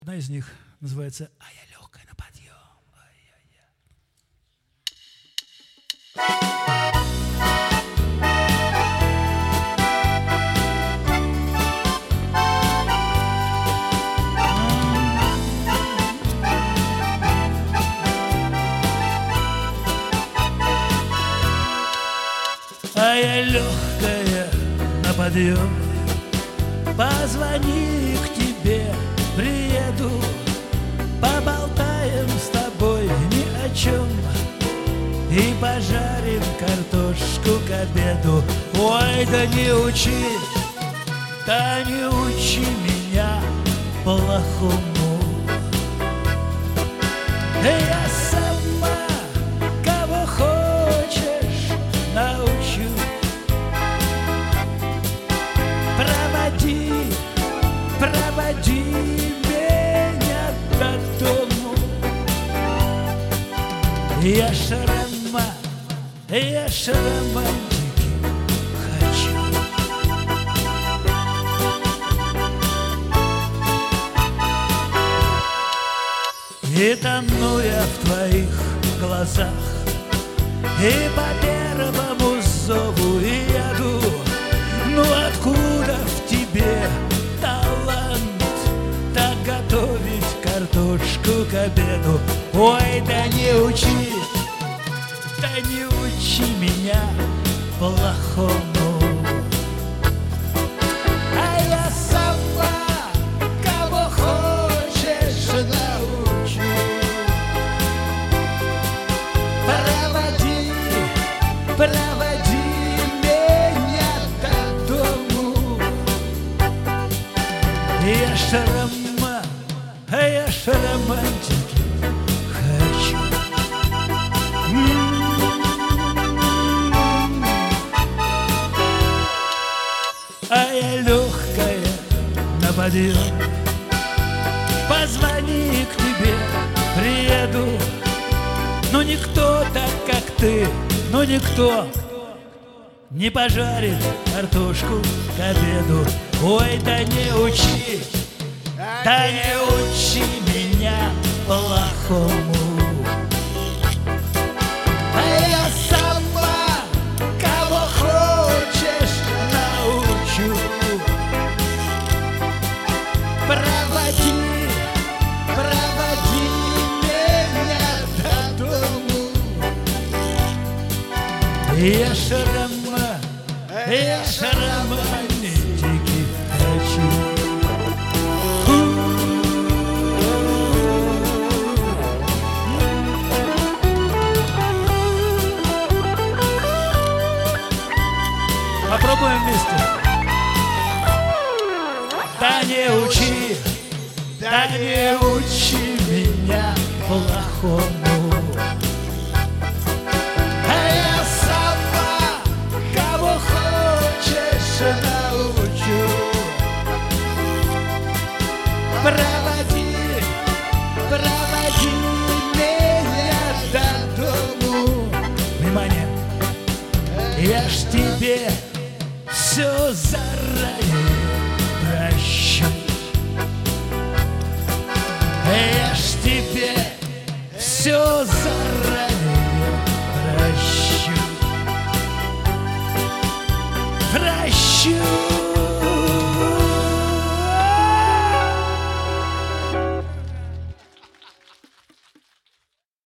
Одна из них называется «А я легкая на подъем». А я легкая на подъем, позвони к тебе, приеду, поболтаем с тобой ни о чем и пожарим картошку к обеду. Ой, да не учи меня плохому. Я сама кого хочешь научу. Проводи меня до дому. Я ж романтики хочу. И тону я в твоих глазах, и по первому зову еду. Ну откуда в тебе талант так готовить картошку к обеду? Ой, да не учи меня плохому. А я сама кого хочешь научу. Проводи меня до дому. Я ж романтики хочу. А я легкая на подъем, позвони к тебе, приеду. Но никто так, как ты, но никто не пожарит картошку к обеду. Ой, да не учи меня плохому. А я сама кого хочешь научу. Проводи меня до дому. Я ж романтики хочу. Попробуем вместе. Да не учи меня плохому. А я сама кого хочешь научу. Проводи меня до дому. Внимание! Я ж тебе все заранее прощу. Я ж тебе все заранее прощу.